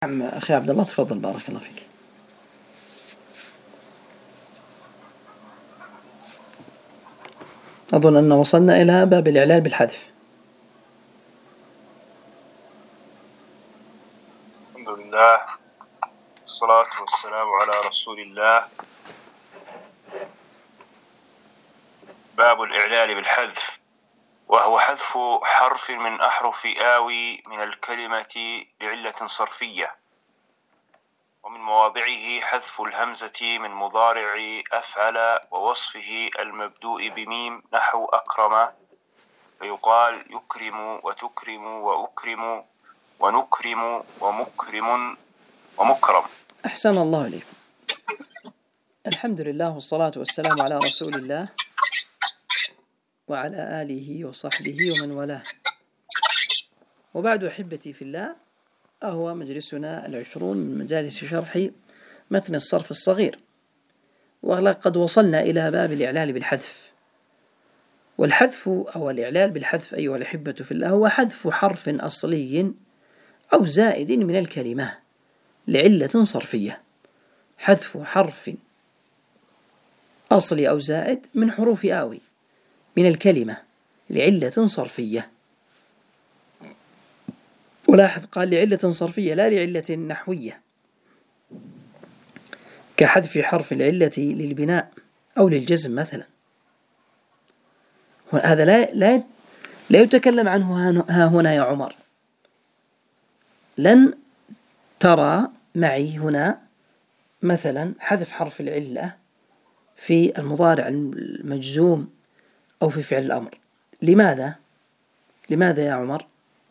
نعم أخي عبد الله، تفضل بارك الله فيك. أظن أن وصلنا إلى باب الإعلال بالحذف. الحمد لله والصلاة والسلام على رسول الله. باب الإعلال بالحذف، وهو حذف حرف من أحرف آوي من الكلمة لعلة صرفية، ومن مواضعه حذف الهمزة من مضارع أفعل ووصفه المبدوء بميم نحو أكرم، فيقال يكرم وتكرم وأكرم ونكرم ومكرم ومكرم. أحسن الله إليكم. الحمد لله والصلاة والسلام على رسول الله وعلى آله وصحبه ومن والاه، وبعد أحبتي في الله، أهو مجلسنا 20 من مجالس شرح متن الصرف الصغير، ولقد وصلنا إلى باب الإعلال بالحذف. والحذف أو الإعلال بالحذف أيها الأحبة في الله هو حذف حرف أصلي أو زائد من الكلمة لعلة صرفية. حذف حرف أصلي أو زائد من حروف آوي من الكلمة لعلة صرفية. ولاحظ قال لعلة صرفية لا لعلة نحوية، كحذف حرف العلة للبناء أو للجزم مثلا. هذا لا يتكلم عنه ها هنا يا عمر. لن ترى معي هنا مثلا حذف حرف العلة في المضارع المجزوم أو في فعل الأمر. لماذا يا عمر؟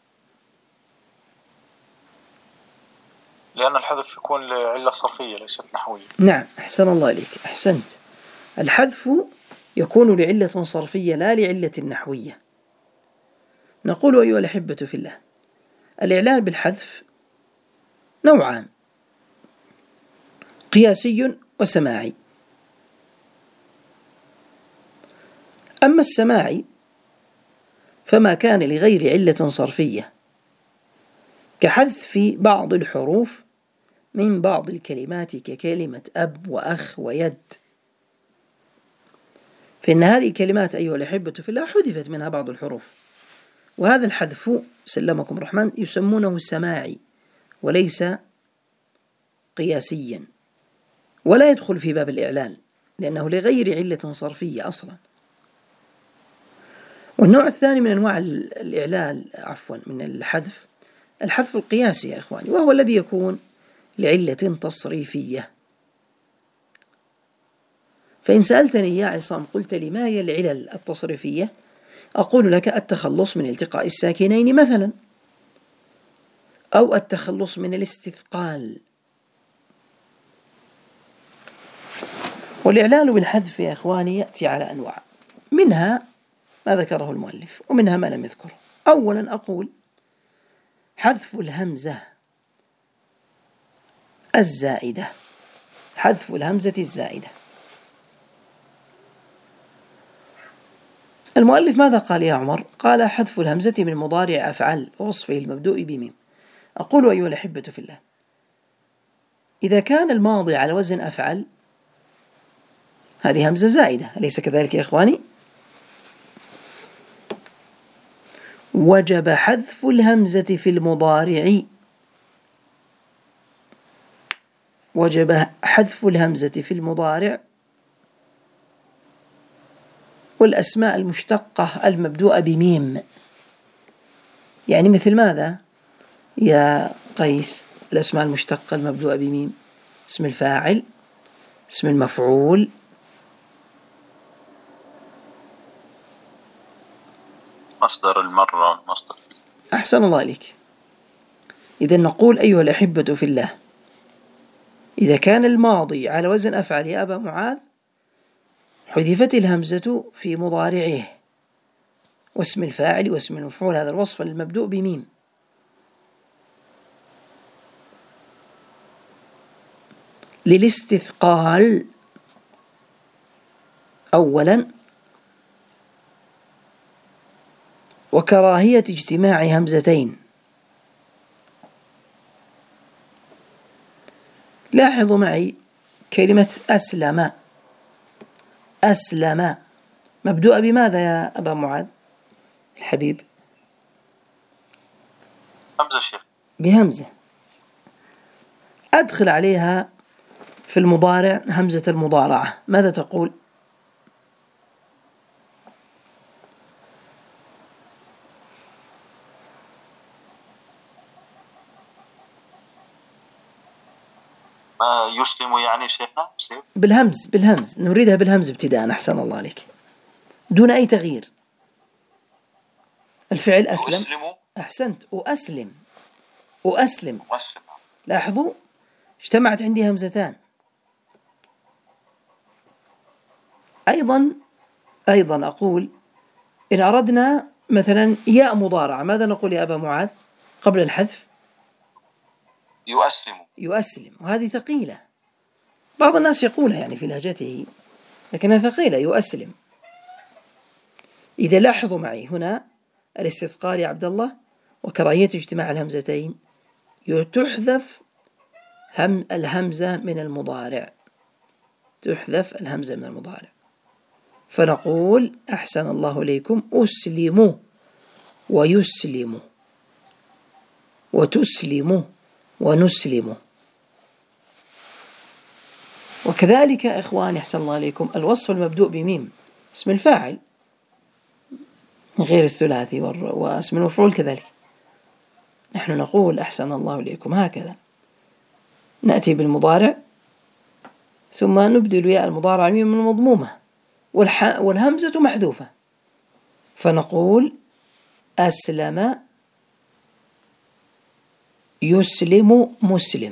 لأن الحذف يكون لعلة صرفية ليست نحوية. نعم، أحسن الله إليك، أحسنت. الحذف يكون لعلة صرفية لا لعلة نحوية. نقول أيها الأحبة في الله، الإعلال بالحذف نوعان: قياسي وسماعي. أما السماعي فما كان لغير علة صرفية، كحذف بعض الحروف من بعض الكلمات ككلمة أب وأخ ويد، فإن هذه الكلمات أيها الأحبة في الله حذفت منها بعض الحروف، وهذا الحذف سلمكم الرحمن يسمونه سماعي وليس قياسيا، ولا يدخل في باب الإعلال لأنه لغير علة صرفية أصلا. والنوع الثاني من أنواع الإعلال من الحذف القياسي يا إخواني، وهو الذي يكون لعلة تصريفية. فإن سألتني يا عصام قلت لي ما هي العلل التصريفية، أقول لك التخلص من التقاء الساكنين مثلا، أو التخلص من الاستثقال. والإعلال بالحذف يا إخواني يأتي على أنواع، منها ما ذكره المؤلف ومنها ما لم يذكره. أولا أقول حذف الهمزة الزائدة، حذف الهمزة الزائدة. المؤلف ماذا قال يا عمر؟ قال حذف الهمزة من مضارع أفعل ووصفه المبدوء بميم. أقول أيها الأحبة في الله، إذا كان الماضي على وزن أفعل هذه همزة زائدة، أليس كذلك يا إخواني؟ وجب حذف الهمزة في المضارع، وجب حذف الهمزة في المضارع والأسماء المشتقة المبدوءة بميم. يعني مثل ماذا يا قيس؟ الأسماء المشتقة المبدوءة بميم: اسم الفاعل، اسم المفعول، مصدر المرة، مصدر. أحسن الله إليك. إذن نقول أيها الأحبة في الله، إذا كان الماضي على وزن أفعل يا أبا معاذ حذفت الهمزة في مضارعه واسم الفاعل واسم المفعول، هذا الوصف المبدوء بميم. للاستثقال أولا، وكراهية اجتماع همزتين. لاحظوا معي كلمة أسلم. أسلم مبدوءة بماذا يا أبا معاذ الحبيب؟ همزة شيخ. بهمزة. أدخل عليها في المضارع همزة المضارعة، ماذا تقول؟ يسلم يعني شيخنا بالهمز نريدها بالهمز ابتداء. أحسن الله عليك، دون أي تغيير. الفعل أسلم. أحسنت. أسلم. لاحظوا اجتمعت عندي همزتان. أيضا أقول إن أردنا مثلا ياء مضارعة، ماذا نقول يا أبا معاذ قبل الحذف؟ يؤسلم. وهذه ثقيلة، بعض الناس يقولها يعني في لهجته، لكنها ثقيلة. يؤسلم. إذا لاحظوا معي هنا الاستثقال يا عبد الله وكراهية اجتماع الهمزتين، تحذف الهمزة من المضارع. فنقول أحسن الله إليكم أسلم ويسلم وتسلم ونسلم. وكذلك إخواني أحسن الله عليكم الوصف المبدوء بميم اسم الفاعل غير الثلاثي واسم المفعول كذلك، نحن نقول أحسن الله إليكم هكذا، نأتي بالمضارع ثم نبدل ياء المضارع ميم المضمومة والهمزة محذوفة، فنقول أسلم يسلم مسلم.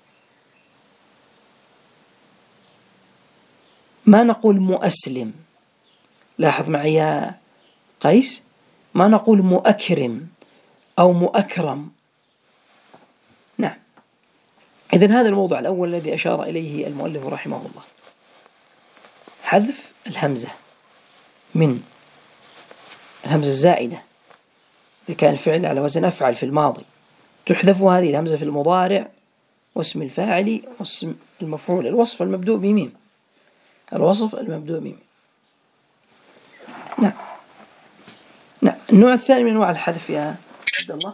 ما نقول مؤسلم، لاحظ معي يا قيس، ما نقول مؤكرم أو مؤكرم. نعم. إذن هذا الموضوع الأول الذي أشار إليه المؤلف رحمه الله، حذف الهمزة من الهمزة الزائدة إذا كان الفعل على وزن أفعل في الماضي، تحذف هذه الهمزة في المضارع واسم الفاعل واسم المفعول. الوصف المبدوء بميم. نعم. النوع الثاني من أنواع الحذف يا عبد الله،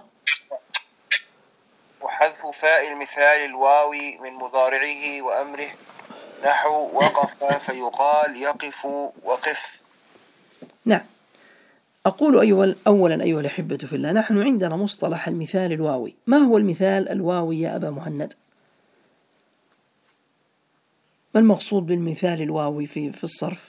وحذف فاء المثال الواو من مضارعه وأمره، نحو وقف فيقال يقف وقف. نعم. أقول أولا أيها الأحبة في الله، نحن عندنا مصطلح المثال الواوي. ما هو المثال الواوي يا أبا مهند؟ ما المقصود بالمثال الواوي في الصرف؟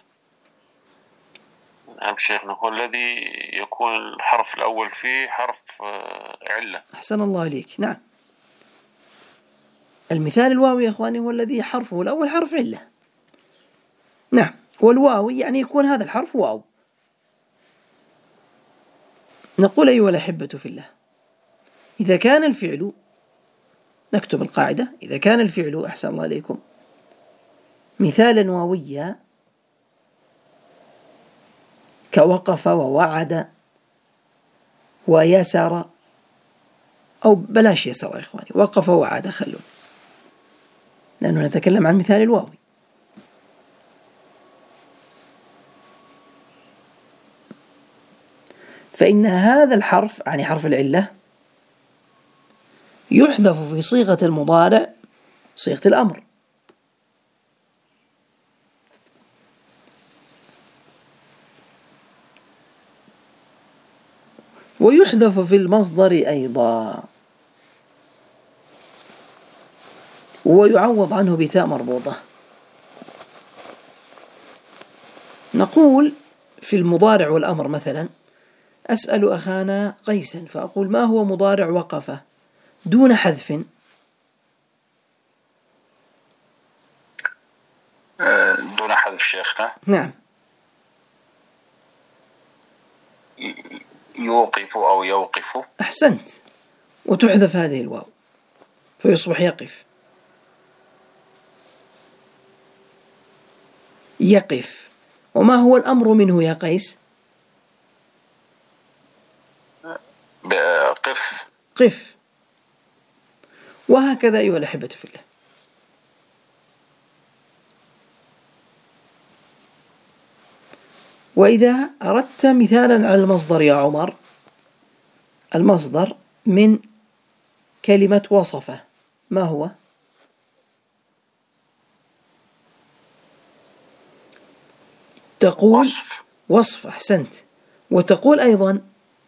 نعم شيخنا، هو الذي يكون الحرف الأول فيه حرف علة. أحسن الله عليك. نعم، المثال الواوي يا أخواني هو الذي حرفه الأول حرف علة. نعم، والواوي يعني يكون هذا الحرف واو. نقول أيها الأحبة في الله، إذا كان الفعل، نكتب القاعدة، إذا كان الفعل أحسن الله عليكم مثالا واويا كوقف ووعد ويسر، أو بلاش يسر يا إخواني، وقف ووعد خلون، لأنه نتكلم عن مثال الواوي. فإن هذا الحرف يعني حرف العلة يحذف في صيغة المضارع صيغة الأمر، ويحذف في المصدر أيضا، ويعوض عنه بتاء مربوطة. نقول في المضارع والأمر مثلا، أسأل أخانا قيسا فأقول ما هو مضارع وقف دون حذف؟ دون حذف شيخنا. نعم، يوقف أو يوقف. أحسنت. وتحذف هذه الواو فيصبح يقف. وما هو الأمر منه يا قيس؟ قف. وهكذا أيها الأحبة في الله. وإذا أردت مثالا على المصدر يا عمر، المصدر من كلمة وصفة ما هو؟ تقول وصف. أحسنت. وتقول أيضا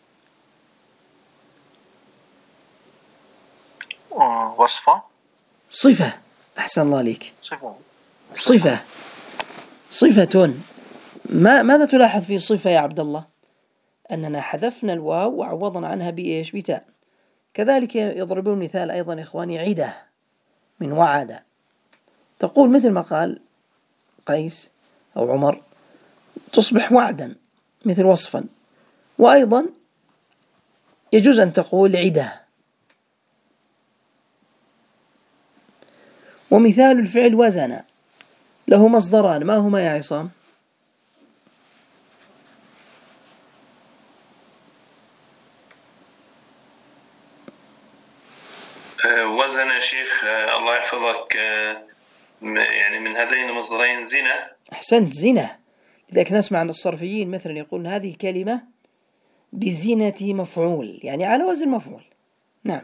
وصفة. صفة. أحسن الله عليك. صفة. صفة. ماذا تلاحظ في صفة يا عبد الله؟ أننا حذفنا الواو وعوضنا عنها بإيش؟ بتاء. كذلك يضربون مثال أيضا إخواني عدة من وعد، تقول مثل ما قال قيس أو عمر تصبح وعدا مثل وصفا. وأيضا يجوز أن تقول عدة. ومثال الفعل وزن له مصدران، ما هما يا عصام؟ وزن شيخ الله يحفظك، يعني من هذين المصدرين زنا. أحسنت، زنا. لذلك نسمع عن الصرفيين مثلا يقول هذه الكلمة بزينة مفعول، يعني على وزن مفعول. نعم،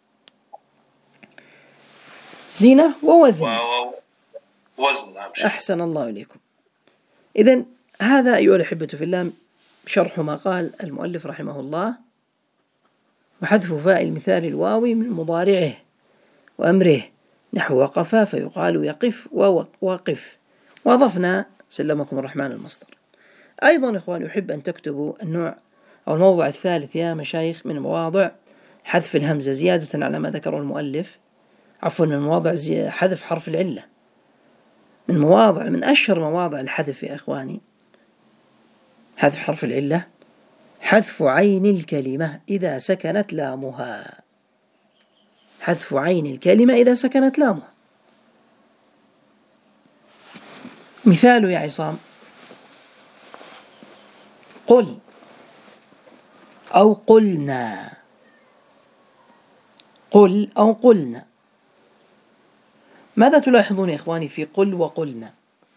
زينة ووزن. وزن. أحسن الله إليكم. إذن هذا أيها الأحبة في الله شرح ما قال المؤلف رحمه الله، وحذف فاء المثال الواوي من مضارعه وأمره نحو وقف فيقال يقف ووقف، وأضفنا سلمكم الرحمن المصدر. أيضا إخواني يحب أن تكتبوا النوع أو الموضع الثالث يا مشايخ من مواضع حذف الهمزة زيادة على ما ذكره المؤلف، عفوا من مواضع حذف حرف العلة، من أشهر مواضع الحذف يا إخواني حذف حرف العلة حذف عين الكلمة إذا سكنت لامها. حذف عين الكلمة إذا سكنت لامها. مثال يا عصام قل أو قلنا. قل أو قلنا. ماذا تلاحظون يا إخواني في قل وقلنا؟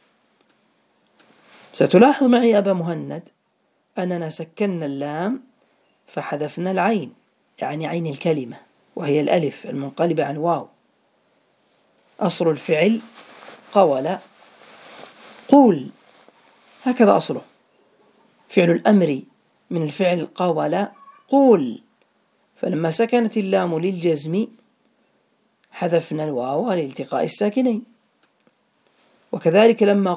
ستلاحظ معي أبا مهند أننا سكننا اللام فحذفنا العين، يعني عين الكلمة، وهي الألف المنقلبة عن واو. أصل الفعل قول قول، هكذا أصله. فعل الأمر من الفعل قول قول، فلما سكنت اللام للجزم حذفنا الواو لالتقاء الساكنين. وكذلك لما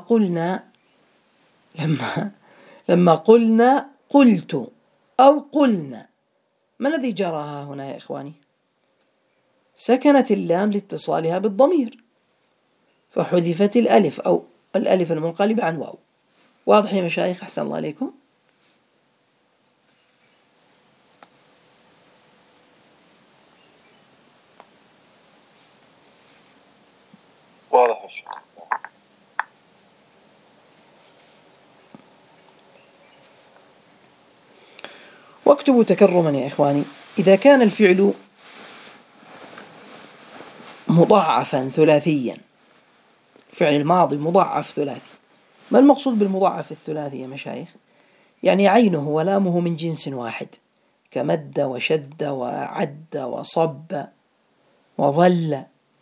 قلنا قلت أو قلنا، ما الذي جراها هنا يا إخواني؟ سكنت اللام لاتصالها بالضمير فحذفت الألف أو الألف المنقلبة عن واو. واضح يا مشايخ؟ أحسن الله عليكم. واضح يا شيخ. واكتبوا تكرما يا إخواني إذا كان الفعل مضاعفا ثلاثيا، فعل الماضي مضاعف ثلاثي. ما المقصود بالمضاعف الثلاثي يا مشايخ؟ يعني عينه ولامه من جنس واحد، كمد وشد وعد وصب وظل.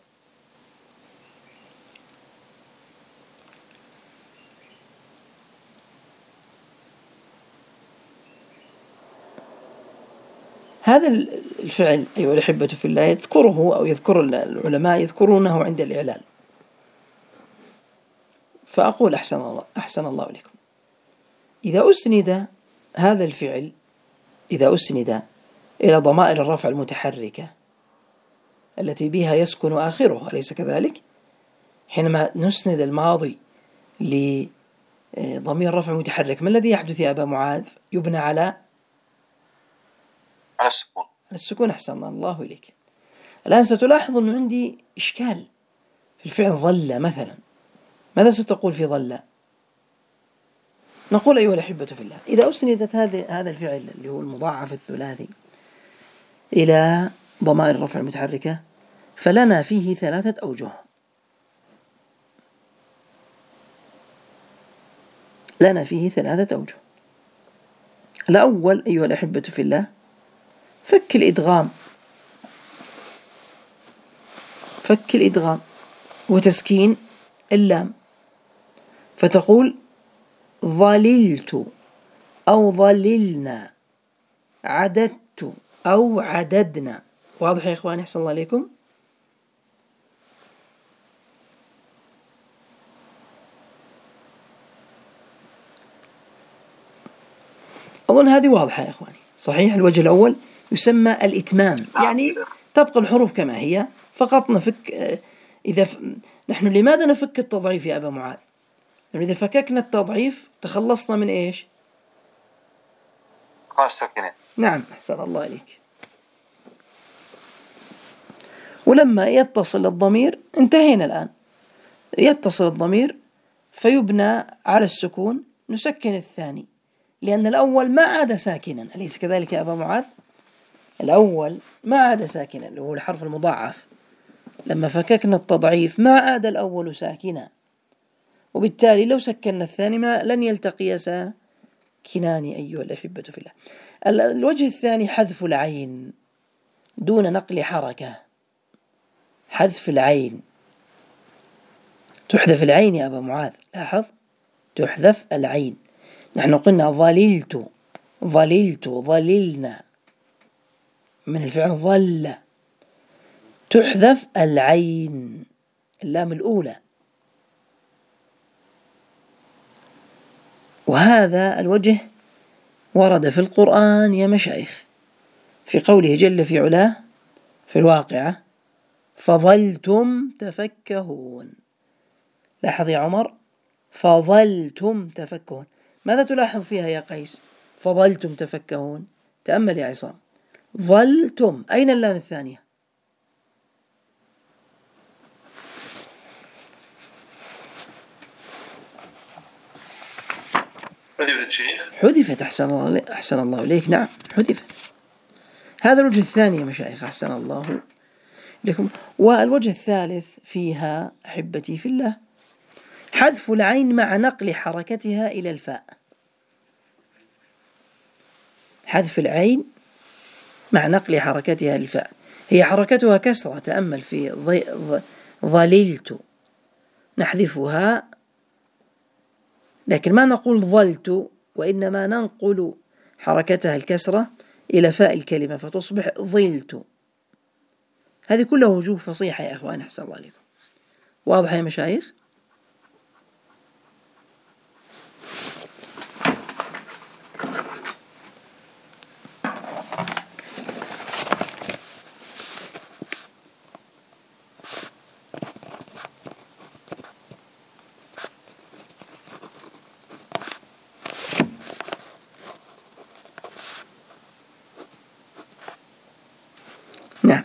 هذا الفعل أيها الأحبة في الله يذكره أو يذكر العلماء يذكرونه عند الإعلال. فأقول أحسن الله عليكم، إذا أسند هذا الفعل إلى ضمائر الرفع المتحركة التي بها يسكن آخره، أليس كذلك؟ حينما نسند الماضي لضمير رفع متحرك ما الذي يحدث يا أبا معاذ؟ يبنى على السكون. أحسن الله إليك. الآن ستلاحظ أن عندي إشكال في الفعل ظل مثلا. ماذا ستقول في ظل؟ نقول أيها الأحبة في الله إذا أسندت هذا الفعل اللي هو المضاعف الثلاثي إلى ضمائر الرفع المتحركة فلنا فيه 3 أوجه. لنا فيه 3 أوجه. الأول أيها الأحبة في الله فك الإدغام وتسكين اللام، فتقول ظللت أو ظللنا، عددت أو عددنا. واضح يا إخواني؟ أحسن الله عليكم. أظن هذه واضحة يا إخواني. صحيح. الوجه الأول يسمى الإتمام، يعني تبقى الحروف كما هي، فقط نفك. نحن لماذا نفك التضعيف يا أبا معاذ؟ إذا فككنا التضعيف تخلصنا من إيش؟ ساكنة. نعم، أحسن الله عليك. ولما يتصل الضمير، انتهينا الآن، يتصل الضمير فيبنى على السكون، نسكن الثاني لأن الأول ما عاد ساكنا، أليس كذلك يا أبا معاذ؟ الأول ما عاد ساكنا اللي هو الحرف المضاعف، لما فككنا التضعيف ما عاد الأول ساكنا، وبالتالي لو سكننا الثاني لن يلتقي ساكنان أيها الأحبة في الله. الوجه الثاني حذف العين دون نقل حركة. حذف العين، تحذف العين يا أبا معاذ، لاحظ، تحذف العين. نحن قلنا ظللت، ظللنا، من الفعل ظل، تحذف العين، اللام الأولى. وهذا الوجه ورد في القرآن يا مشايخ، في قوله جل في علاه في الواقعة فظلتم تفكهون. لاحظ يا عمر، فظلتم تفكهون. ماذا تلاحظ فيها يا قيس؟ فظلتم تفكهون. تأمل يا عصام، ظلتم، أين اللام الثانية؟ حذفت شيخ. حذفت. أحسن الله إليك. نعم حذفت. هذا الوجه الثاني يا مشايخ، أحسن الله لكم. والوجه الثالث فيها أحبتي في الله حذف العين مع نقل حركتها إلى الفاء. حذف العين مع نقل حركتها للفاء، هي حركتها كسرة. تأمل في ظللت، نحذفها، لكن ما نقول ظلت، وإنما ننقل حركتها الكسرة إلى فاء الكلمة فتصبح ظلت. هذه كلها وجوه فصيحة يا أخوان، أحسن الله عليكم. واضح يا مشايخ؟ نعم.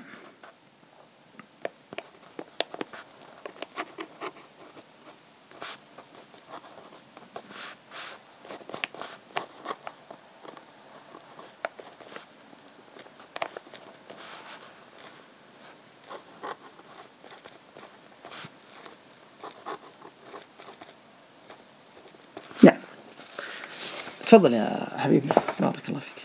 نعم، تفضل يا حبيبنا، بارك الله فيك.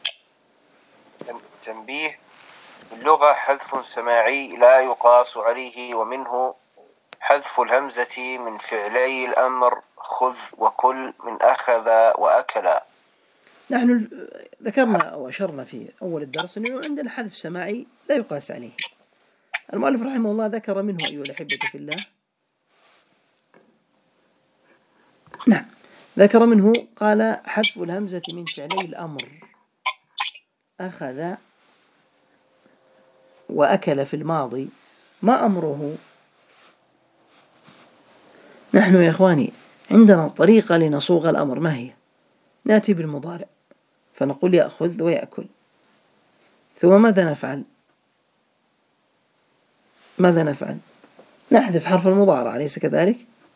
تنبيه: اللغة حذف سماعي لا يقاس عليه، ومنه حذف الهمزة من فعلي الأمر خذ وكل، من أخذ وأكل. نحن ذكرنا وأشرنا في أول الدرس أنه عندنا حذف سماعي لا يقاس عليه. المؤلف رحمه الله ذكر منه أيها الأحبة في الله، نعم، ذكر منه قال حذف الهمزة من فعلي الأمر أخذ وأكل في الماضي. ما أمره؟ نحن يا إخواني عندنا طريقة لنصوغ الأمر، ما هي؟ نأتي بالمضارع فنقول يأخذ ويأكل، ثم ماذا نفعل؟ نحذف حرف المضارع، أليس كذلك؟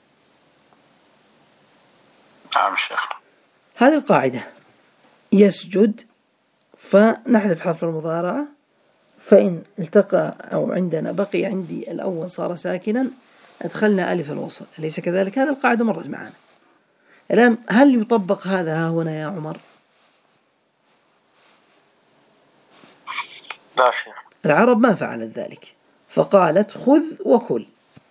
نعم شيخ. هذه القاعدة. يسجد فنحذف حرف المضارعة، فإن التقى أو عندنا بقي عندي الأول صار ساكنا أدخلنا ألف الوصل، أليس كذلك؟ هذه القاعدة مرت معنا. الآن هل يطبق هذا ها هنا يا عمر؟ لا شيخ. العرب ما فعلت ذلك، فقالت خذ وكل.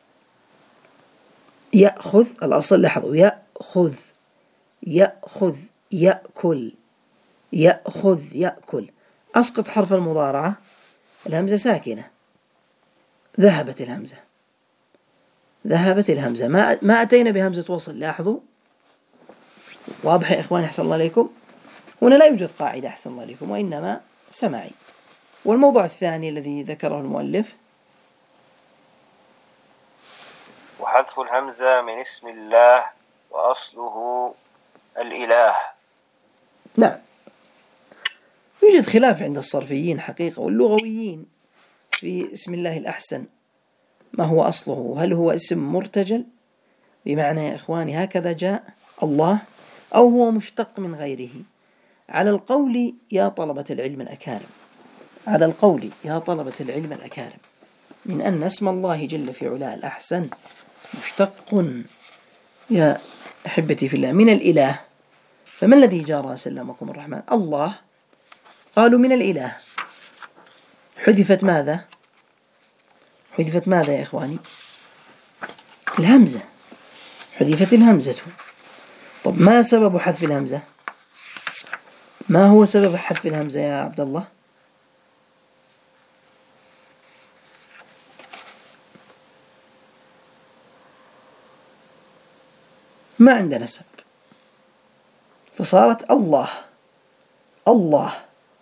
يأخذ الأصل، لاحظوا، يأخذ، يأخذ، يأكل، يأخذ، يأكل. أسقط حرف المضارعة، الهمزة ساكنة، ذهبت الهمزة، ذهبت الهمزة، ما أتينا بهمزة وصل. لاحظوا، واضح يا إخواني؟ أحسن الله عليكم. هنا لا يوجد قاعدة أحسن الله عليكم، وإنما سماعي. والموضوع الثاني الذي ذكره المؤلف: وحذف الهمزة من اسم الله وأصله الإله. نعم، يوجد خلاف عند الصرفيين حقيقة واللغويين في اسم الله الأحسن، ما هو أصله؟ هل هو اسم مرتجل بمعنى يا إخواني هكذا جاء الله، أو هو مشتق من غيره؟ على القول يا طلبة العلم الأكارم، على القول يا طلبة العلم الأكارم، من أن اسم الله جل في علاه الأحسن مشتق يا أحبتي في الله من الإله. فما الذي جرى سلمكم الرحمن؟ الله، قالوا من الإله، حذفت ماذا؟ حذفت ماذا يا إخواني؟ الهمزة، حذفت الهمزة. طب ما سبب حذف الهمزة؟ ما هو سبب حذف الهمزة يا عبد الله؟ ما عندنا سبب، فصارت الله، الله.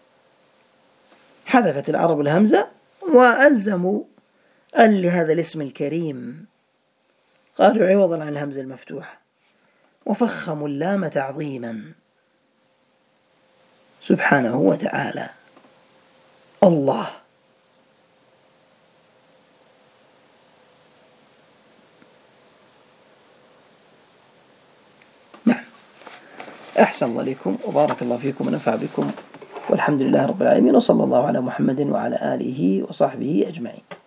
حذفت العرب الهمزة وألزموا لهذا الاسم الكريم، قالوا عوضا عن الهمزة المفتوحة، وفخموا اللام تعظيما سبحانه وتعالى. الله. نعم، أحسن الله عليكم وبارك الله فيكم ونفع بكم، والحمد لله رب العالمين، وصلى الله على محمد وعلى آله وصحبه أجمعين.